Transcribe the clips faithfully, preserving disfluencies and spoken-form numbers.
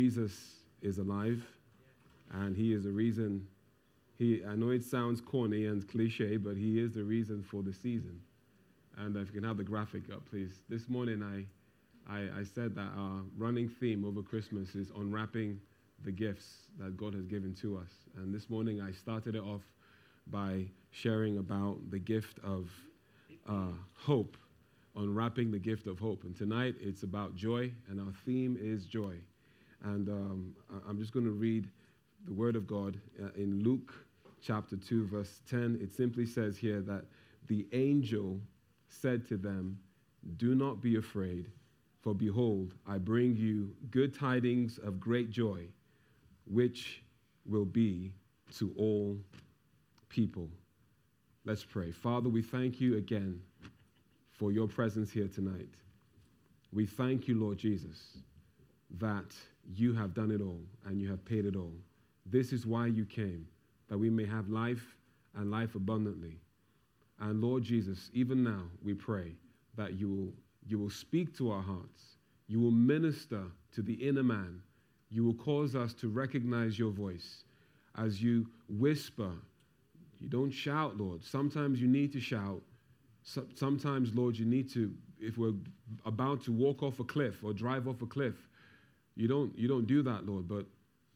Jesus is alive, and he is the reason. He, I know it sounds corny and cliche, but he is the reason for the season. And if you can have the graphic up, please. This morning I, I, I said that our running theme over Christmas is unwrapping the gifts that God has given to us. And this morning I started it off by sharing about the gift of uh, hope, unwrapping the gift of hope. And tonight it's about joy, and our theme is joy. And um, I'm just going to read the Word of God uh, in Luke chapter two, verse ten. It simply says here that the angel said to them, "Do not be afraid, for behold, I bring you good tidings of great joy, which will be to all people." Let's pray. Father, we thank you again for your presence here tonight. We thank you, Lord Jesus, that you have done it all and you have paid it all. This is why you came, that we may have life and life abundantly. And Lord Jesus, even now we pray that you will, you will speak to our hearts. You will minister to the inner man. You will cause us to recognize your voice as you whisper. You don't shout, Lord. Sometimes you need to shout. So, sometimes, Lord, you need to, if we're about to walk off a cliff or drive off a cliff, you don't, you don't do that, Lord. But,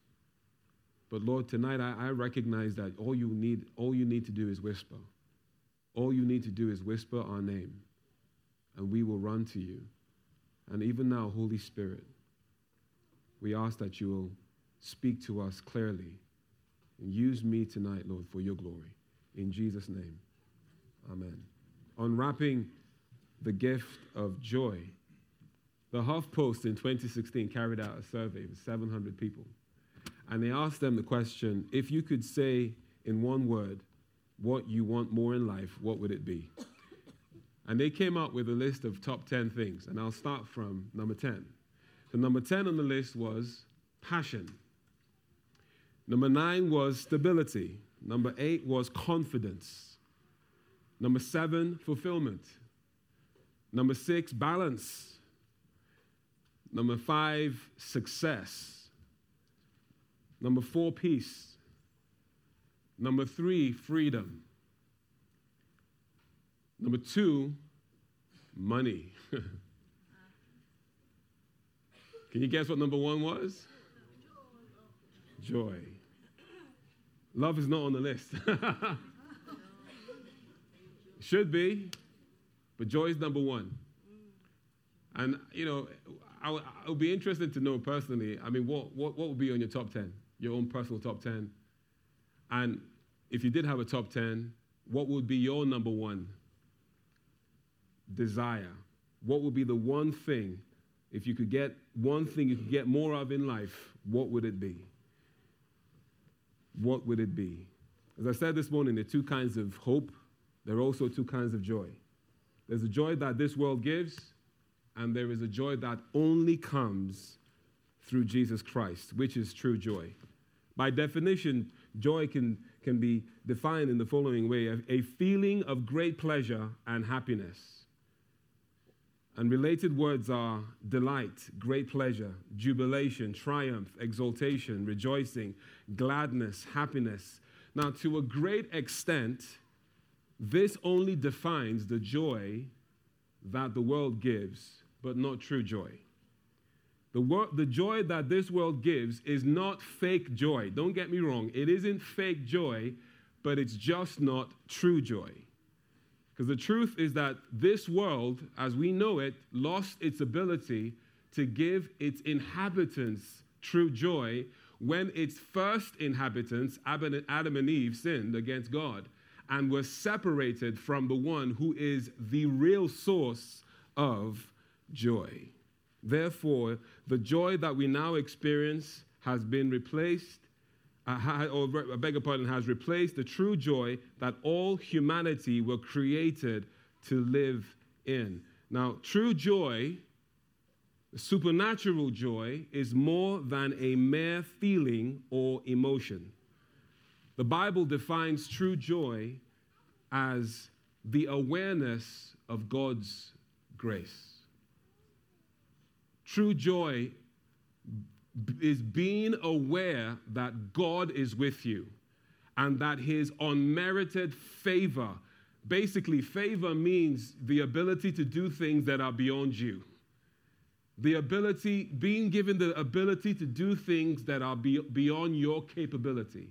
but Lord, tonight I, I recognize that all you need, all you need to do is whisper. All you need to do is whisper our name, and we will run to you. And even now, Holy Spirit, we ask that you will speak to us clearly and use me tonight, Lord, for your glory. In Jesus' name, amen. Unwrapping the gift of joy. The HuffPost in twenty sixteen carried out a survey with seven hundred people. And they asked them the question, if you could say in one word what you want more in life, what would it be? And they came up with a list of top ten things. And I'll start from number ten. So number ten on the list was passion. Number nine was stability. Number eight was confidence. Number seven, fulfillment. Number six, balance. Number five, success. Number four, peace. Number three, freedom. Number two, money. Can you guess what number one was? Joy. Love is not on the list. Should be, but joy is number one. And, you know, I, I would be interested to know personally, I mean, what, what, what would be on your top ten? Your own personal top ten? And if you did have a top ten, what would be your number one desire? What would be the one thing, if you could get one thing you could get more of in life, what would it be? What would it be? As I said this morning, there are two kinds of hope. There are also two kinds of joy. There's a joy that this world gives, and there is a joy that only comes through Jesus Christ, which is true joy. By definition, joy can, can be defined in the following way: a, a feeling of great pleasure and happiness. And related words are delight, great pleasure, jubilation, triumph, exultation, rejoicing, gladness, happiness. Now, to a great extent, this only defines the joy that the world gives, but not true joy. The, wor- the joy that this world gives is not fake joy. Don't get me wrong. It isn't fake joy, but it's just not true joy. Because the truth is that this world, as we know it, lost its ability to give its inhabitants true joy when its first inhabitants, Adam and Eve, sinned against God and were separated from the one who is the real source of joy. Therefore, the joy that we now experience has been replaced, uh, or I beg your pardon, has replaced the true joy that all humanity were created to live in. Now, true joy, supernatural joy, is more than a mere feeling or emotion. The Bible defines true joy as the awareness of God's grace. True joy is being aware that God is with you and that his unmerited favor, basically favor means the ability to do things that are beyond you. The ability, being given the ability to do things that are be, beyond your capability.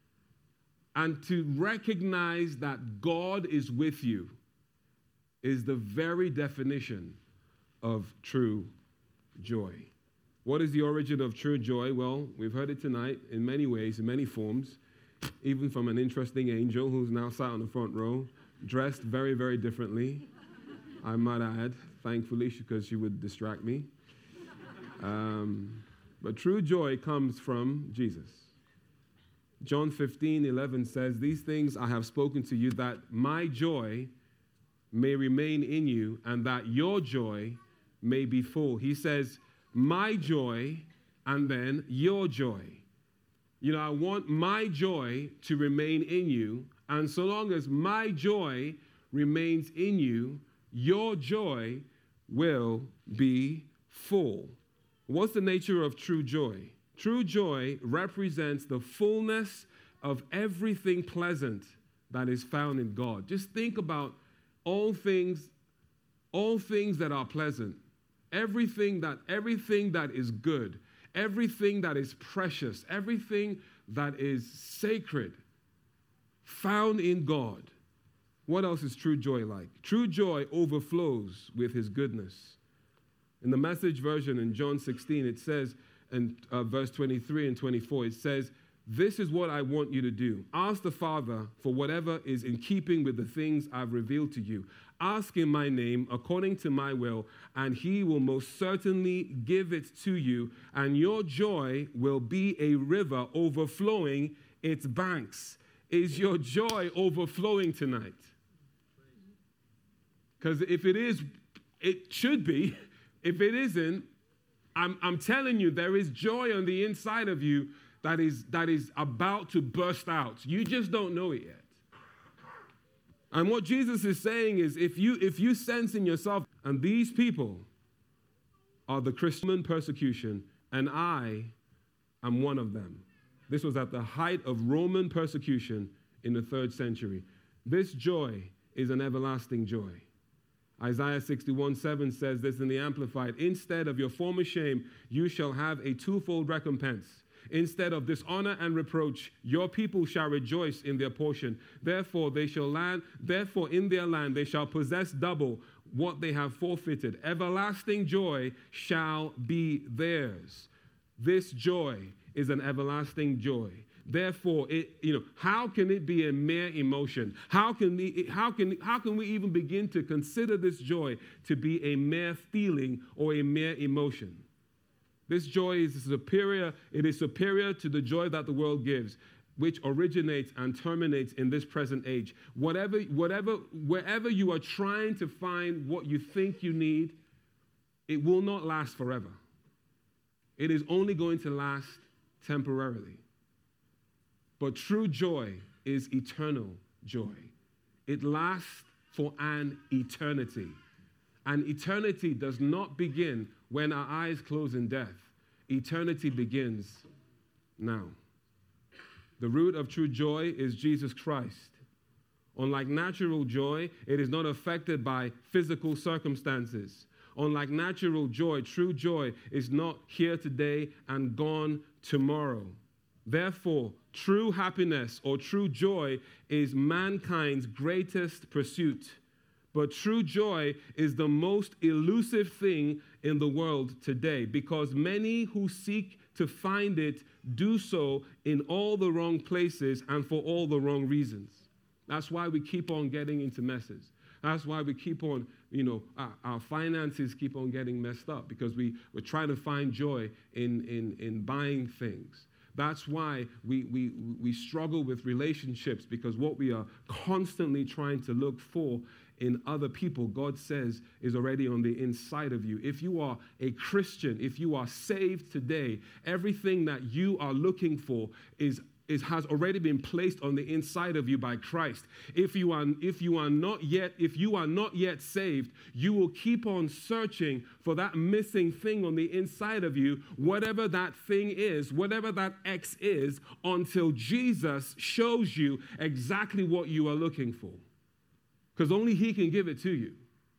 And to recognize that God is with you is the very definition of true joy. What is the origin of true joy? Well, we've heard it tonight in many ways, in many forms, even from an interesting angel who's now sat on the front row, dressed very, very differently, I might add, thankfully, because she would distract me. Um, but true joy comes from Jesus. John fifteen eleven says, "These things I have spoken to you, that my joy may remain in you, and that your joy may be full." He says, my joy, and then your joy. You know, I want my joy to remain in you, and so long as my joy remains in you, your joy will be full. What's the nature of true joy? True joy represents the fullness of everything pleasant that is found in God. Just think about all things, all things that are pleasant, everything that, everything that is good, everything that is precious, everything that is sacred, found in God. What else is true joy like? True joy overflows with his goodness. In the Message version in John sixteen, it says, in uh, verse twenty-three and twenty-four, it says, "This is what I want you to do. Ask the Father for whatever is in keeping with the things I've revealed to you. Ask in my name, according to my will, and he will most certainly give it to you, and your joy will be a river overflowing its banks." Is your joy overflowing tonight? Because if it is, it should be. If it isn't, I'm, I'm telling you, there is joy on the inside of you that is, that is about to burst out. You just don't know it yet. And what Jesus is saying is, if you, if you sense in yourself, and these people are the Christian persecution, and I am one of them. This was at the height of Roman persecution in the third century. This joy is an everlasting joy. Isaiah sixty-one seven says this in the Amplified, "Instead of your former shame, you shall have a twofold recompense. Instead of dishonor and reproach, your people shall rejoice in their portion. Therefore, they shall land, therefore in their land they shall possess double what they have forfeited. Everlasting joy shall be theirs." This joy is an everlasting joy. Therefore, it, you know, how can it be a mere emotion? How can, we, how, can, how can we even begin to consider this joy to be a mere feeling or a mere emotion? This joy is superior, it is superior to the joy that the world gives, which originates and terminates in this present age. Whatever, whatever, wherever you are trying to find what you think you need, it will not last forever. It is only going to last temporarily. But true joy is eternal joy. It lasts for an eternity. And eternity does not begin when our eyes close in death. Eternity begins now. The root of true joy is Jesus Christ. Unlike natural joy, it is not affected by physical circumstances. Unlike natural joy, true joy is not here today and gone tomorrow. Therefore, true happiness or true joy is mankind's greatest pursuit. But true joy is the most elusive thing in the world today, because many who seek to find it do so in all the wrong places and for all the wrong reasons. That's why we keep on getting into messes. That's why we keep on, you know, our, our finances keep on getting messed up, because we, we're trying to find joy in, in, in buying things. That's why we, we, we struggle with relationships, because what we are constantly trying to look for in other people, God says, is already on the inside of you. If you are a Christian, if you are saved today, everything that you are looking for is is, has already been placed on the inside of you by Christ. If you are, if you are not yet, if you are not yet saved, you will keep on searching for that missing thing on the inside of you, whatever that thing is, whatever that X is, until Jesus shows you exactly what you are looking for. Because only He can give it to you.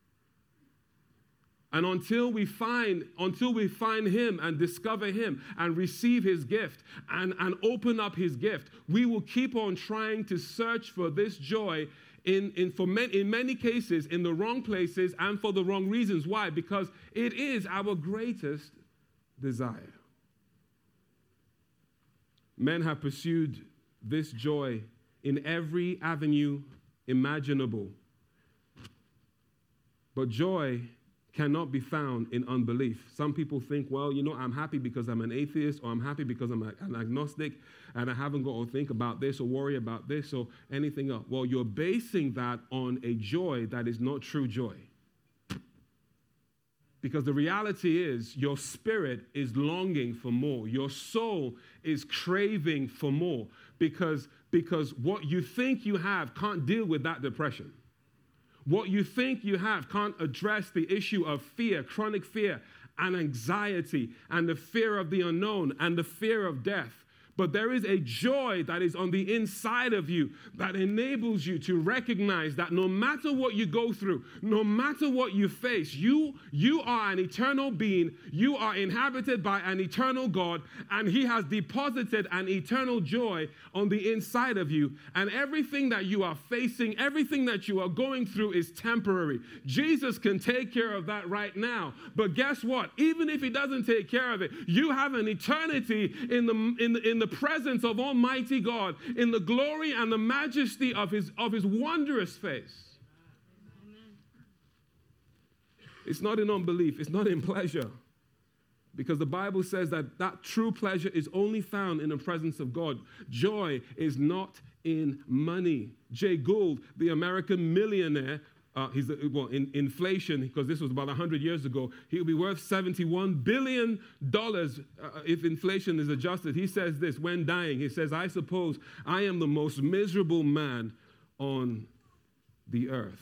And until we find, until we find Him and discover Him and receive His gift and, and open up His gift, we will keep on trying to search for this joy in, in, for many, in many cases in the wrong places and for the wrong reasons. Why? Because it is our greatest desire. Men have pursued this joy in every avenue imaginable. But joy cannot be found in unbelief. Some people think, well, you know, I'm happy because I'm an atheist, or I'm happy because I'm an agnostic, and I haven't got to think about this or worry about this or anything else. Well, you're basing that on a joy that is not true joy. Because the reality is your spirit is longing for more. Your soul is craving for more because, because what you think you have can't deal with that depression. What you think you have can't address the issue of fear, chronic fear, and anxiety, and the fear of the unknown, and the fear of death. But there is a joy that is on the inside of you that enables you to recognize that no matter what you go through, no matter what you face, you, you are an eternal being, you are inhabited by an eternal God, and He has deposited an eternal joy on the inside of you. And everything that you are facing, everything that you are going through is temporary. Jesus can take care of that right now. But guess what? Even if He doesn't take care of it, you have an eternity in the, in the, in the presence of Almighty God, in the glory and the majesty of his, of his wondrous face. Amen. It's not in unbelief. It's not in pleasure. Because the Bible says that that true pleasure is only found in the presence of God. Joy is not in money. Jay Gould, the American millionaire, Uh, he's well in inflation, because this was about one hundred years ago, he'll be worth seventy-one billion dollars uh, if inflation is adjusted. He says this when dying. He says, I suppose I am the most miserable man on the earth.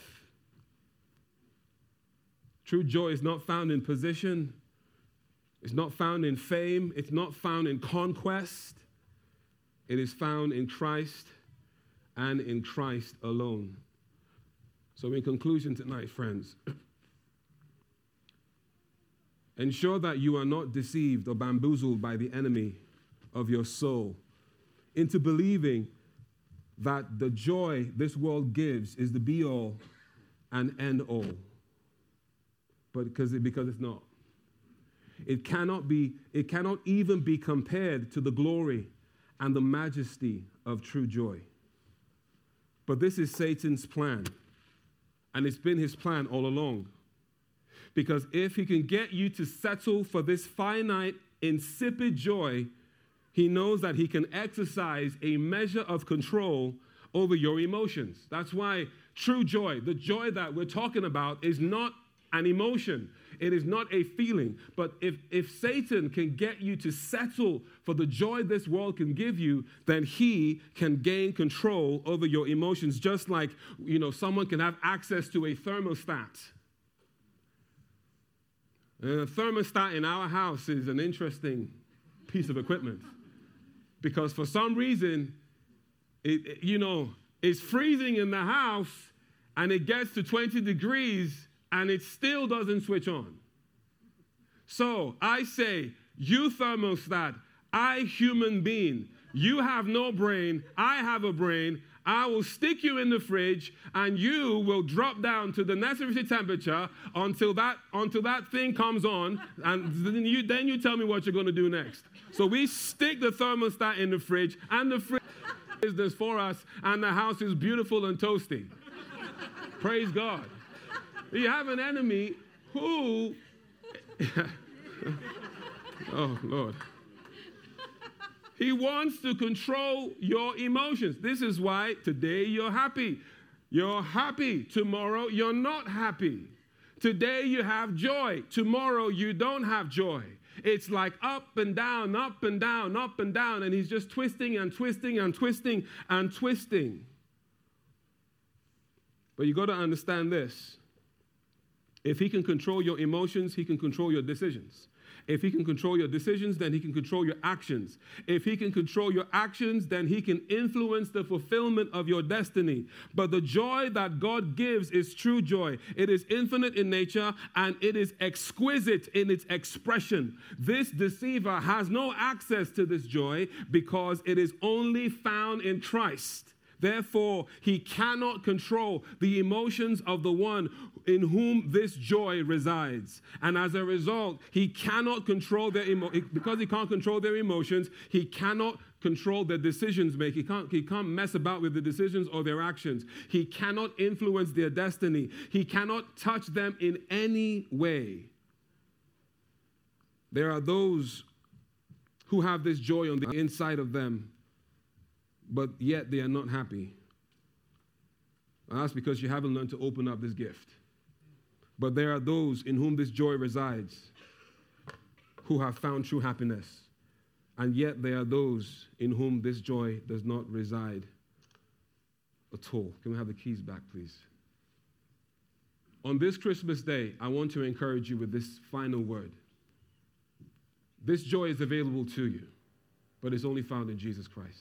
True joy is not found in position. It's not found in fame. It's not found in conquest. It is found in Christ and in Christ alone. So in conclusion tonight, friends, ensure that you are not deceived or bamboozled by the enemy of your soul into believing that the joy this world gives is the be-all and end-all. But because, it, because it's not. It cannot be, it cannot even be compared to the glory and the majesty of true joy. But this is Satan's plan. And it's been his plan all along. Because if he can get you to settle for this finite, insipid joy, he knows that he can exercise a measure of control over your emotions. That's why true joy, the joy that we're talking about, is not an emotion. It is not a feeling. But if, if Satan can get you to settle for the joy this world can give you, then he can gain control over your emotions, just like, you know, someone can have access to a thermostat. And a thermostat in our house is an interesting piece of equipment. Because for some reason, it, it, you know, it's freezing in the house, and it gets to twenty degrees, and it still doesn't switch on. So I say, you thermostat, I human being, you have no brain, I have a brain, I will stick you in the fridge, and you will drop down to the necessary temperature until that, until that thing comes on, and then you, then you tell me what you're going to do next. So we stick the thermostat in the fridge, and the fridge is this for us, and the house is beautiful and toasty. Praise God. You have an enemy who, oh, Lord. He wants to control your emotions. This is why today you're happy. You're happy. Tomorrow you're not happy. Today you have joy. Tomorrow you don't have joy. It's like up and down, up and down, up and down, and he's just twisting and twisting and twisting and twisting. But you got to understand this. If he can control your emotions, he can control your decisions. If he can control your decisions, then he can control your actions. If he can control your actions, then he can influence the fulfillment of your destiny. But the joy that God gives is true joy. It is infinite in nature, and it is exquisite in its expression. This deceiver has no access to this joy because it is only found in Christ. Therefore, he cannot control the emotions of the one in whom this joy resides. And as a result, he cannot control their emo- because he can't control their emotions, he cannot control their decisions make. He can't, he can't mess about with the decisions or their actions. He cannot influence their destiny. He cannot touch them in any way. There are those who have this joy on the inside of them, but yet they are not happy. And that's because you haven't learned to open up this gift. But there are those in whom this joy resides who have found true happiness. And yet there are those in whom this joy does not reside at all. Can we have the keys back, please? On this Christmas day, I want to encourage you with this final word. This joy is available to you, but it's only found in Jesus Christ.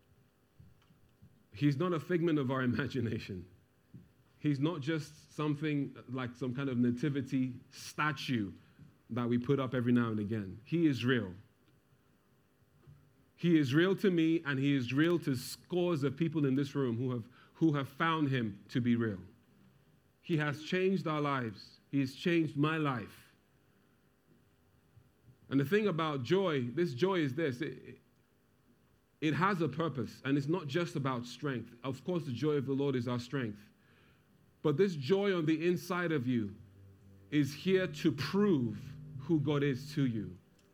He's not a figment of our imagination. He's not just something like some kind of nativity statue that we put up every now and again. He is real. He is real to me, and he is real to scores of people in this room who have, who have found him to be real. He has changed our lives. He has changed my life. And the thing about joy, this joy is this. It, it, It has a purpose, and it's not just about strength. Of course, the joy of the Lord is our strength. But this joy on the inside of you is here to prove who God is to you.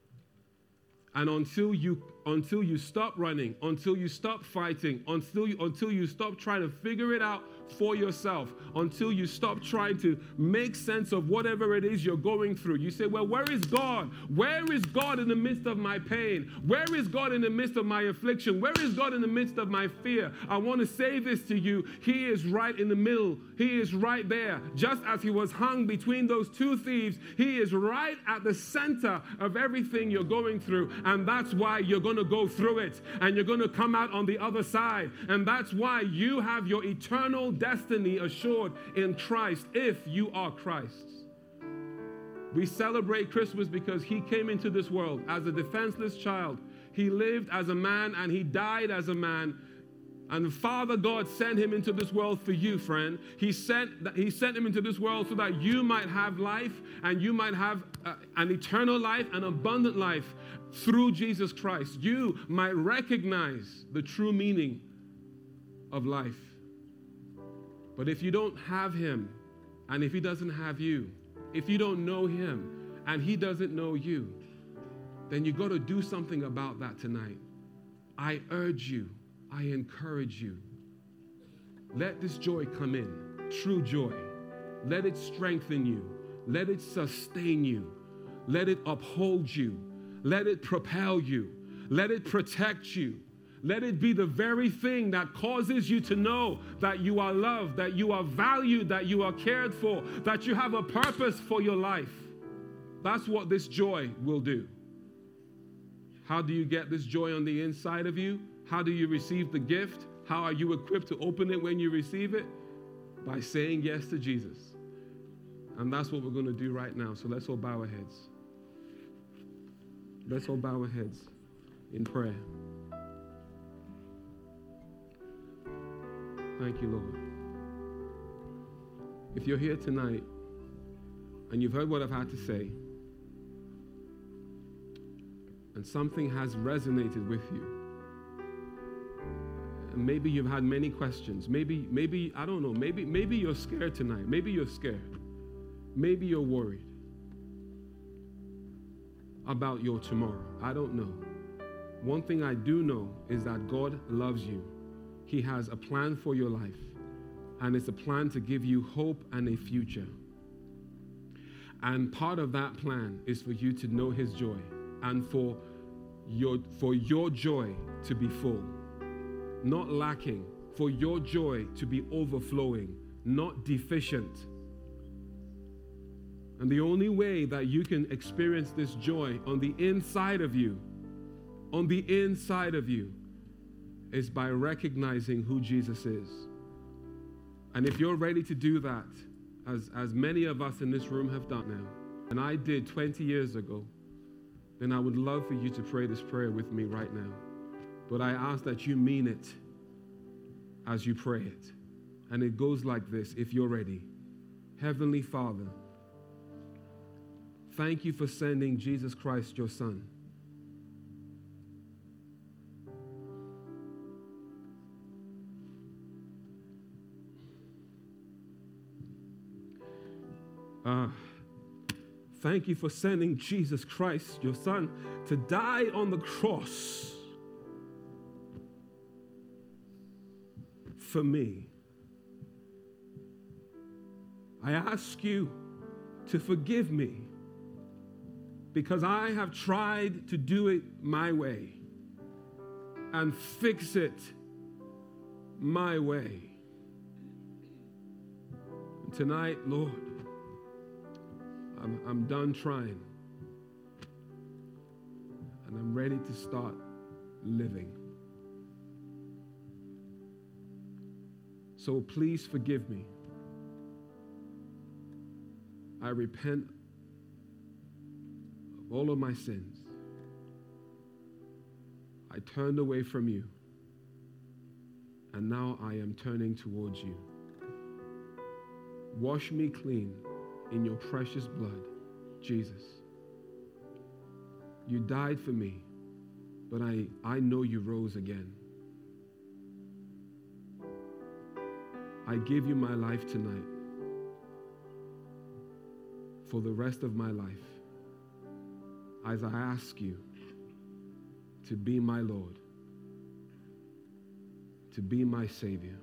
And until you, until you stop running, until you stop fighting, until you, until you stop trying to figure it out for yourself, until you stop trying to make sense of whatever it is you're going through. You say, well, where is God? Where is God in the midst of my pain? Where is God in the midst of my affliction? Where is God in the midst of my fear? I want to say this to you. He is right in the middle. He is right there. Just as he was hung between those two thieves, he is right at the center of everything you're going through. And that's why you're going to go through it. And you're going to come out on the other side. And that's why you have your eternal destiny assured in Christ if you are Christ's. We celebrate Christmas because he came into this world as a defenseless child. He lived as a man and he died as a man. And Father God sent him into this world for you, friend. He sent, he sent him into this world so that you might have life and you might have uh, an eternal life, an abundant life through Jesus Christ. You might recognize the true meaning of life. But if you don't have him, and if he doesn't have you, if you don't know him, and he doesn't know you, then you got to do something about that tonight. I urge you, I encourage you. Let this joy come in, true joy. Let it strengthen you. Let it sustain you. Let it uphold you. Let it propel you. Let it protect you. Let it be the very thing that causes you to know that you are loved, that you are valued, that you are cared for, that you have a purpose for your life. That's what this joy will do. How do you get this joy on the inside of you? How do you receive the gift? How are you equipped to open it when you receive it? By saying yes to Jesus. And that's what we're going to do right now. So let's all bow our heads. Let's all bow our heads in prayer. Thank you, Lord. If you're here tonight and you've heard what I've had to say, and something has resonated with you, and maybe you've had many questions, maybe, maybe, I don't know, maybe, maybe you're scared tonight, maybe you're scared, maybe you're worried about your tomorrow. I don't know. One thing I do know is that God loves you. He has a plan for your life, and it's a plan to give you hope and a future. And part of that plan is for you to know his joy and for your, for your joy to be full, not lacking, for your joy to be overflowing, not deficient. And the only way that you can experience this joy on the inside of you, on the inside of you, is by recognizing who Jesus is. And if you're ready to do that, as, as many of us in this room have done now, and I did twenty years ago, then I would love for you to pray this prayer with me right now. But I ask that you mean it as you pray it. And it goes like this, if you're ready. Heavenly Father, thank you for sending Jesus Christ, your Son. Uh, thank you for sending Jesus Christ, your Son, to die on the cross for me. I ask you to forgive me because I have tried to do it my way and fix it my way. And tonight, Lord, I'm, I'm done trying, and I'm ready to start living. So please forgive me. I repent of all of my sins. I turned away from you, and now I am turning towards you. Wash me clean in your precious blood, Jesus. You died for me, but I, I know you rose again. I give you my life tonight for the rest of my life as I ask you to be my Lord, to be my Savior.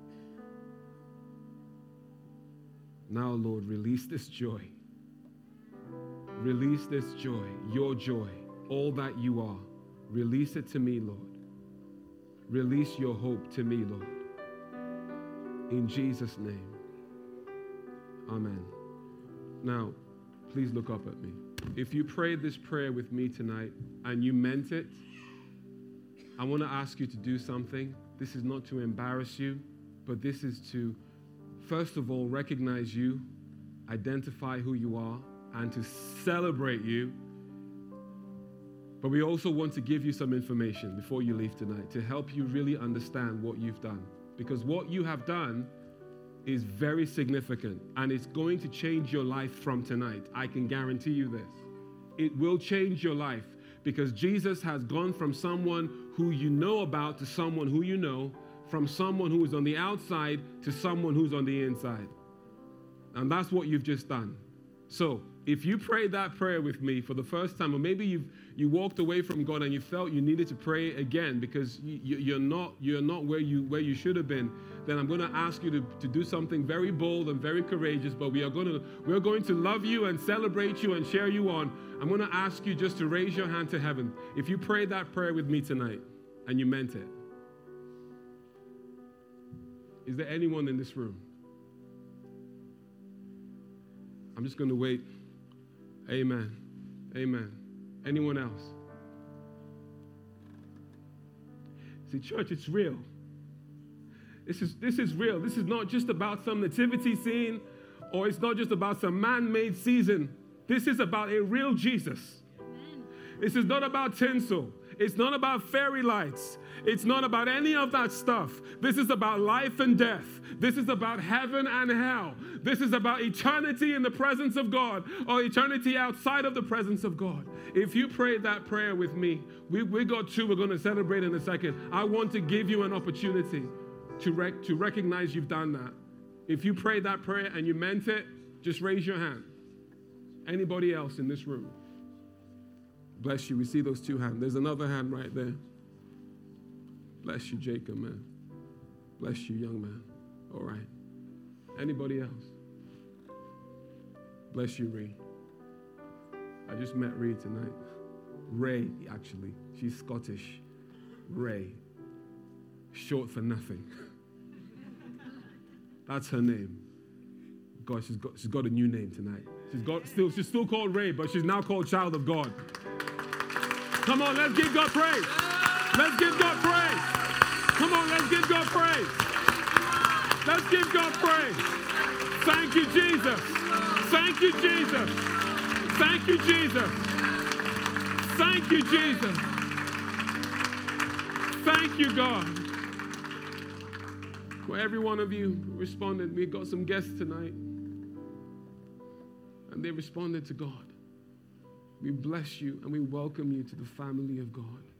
Now, Lord, release this joy. Release this joy, your joy, all that you are. Release it to me, Lord. Release your hope to me, Lord. In Jesus' name, amen. Now, please look up at me. If you prayed this prayer with me tonight and you meant it, I want to ask you to do something. This is not to embarrass you, but this is to, first of all, recognize you, identify who you are, and to celebrate you. But we also want to give you some information before you leave tonight to help you really understand what you've done. Because what you have done is very significant, and it's going to change your life from tonight. I can guarantee you this. It will change your life because Jesus has gone from someone who you know about to someone who you know, from someone who is on the outside to someone who's on the inside. And that's what you've just done. So if you prayed that prayer with me for the first time, or maybe you've you walked away from God and you felt you needed to pray again because you, you're not you're not where you where you should have been, then I'm going to ask you to, to do something very bold and very courageous. But we are going to we're going to love you and celebrate you and cheer you on. I'm going to ask you just to raise your hand to heaven if you prayed that prayer with me tonight and you meant it. Is there anyone in this room? I'm just going to wait. Amen. Amen. Anyone else? See, church, it's real. This is, this is real. This is not just about some nativity scene, or it's not just about some man-made season. This is about a real Jesus. Amen. This is not about tinsel. It's not about fairy lights. It's not about any of that stuff. This is about life and death. This is about heaven and hell. This is about eternity in the presence of God or eternity outside of the presence of God. If you prayed that prayer with me, we, we got two we're going to celebrate in a second. I want to give you an opportunity to, rec- to recognize you've done that. If you prayed that prayer and you meant it, just raise your hand. Anybody else in this room? Bless you. We see those two hands. There's another hand right there. Bless you, Jacob, man. Bless you, young man. All right. Anybody else? Bless you, Ree. I just met Ray tonight. Ray, actually. She's Scottish. Ray. Short for nothing. That's her name. God, she's got, she's got a new name tonight. She's got still, she's still called Ray, but she's now called Child of God. Come on, let's give God praise. Let's give God praise. Come on, let's give God praise. Let's give God praise. Thank you, Jesus. Thank you, Jesus. Thank you, Jesus. Thank you, Jesus. Thank you, God. For every one of you responded, we got some guests tonight. And they responded to God. We bless you and we welcome you to the family of God.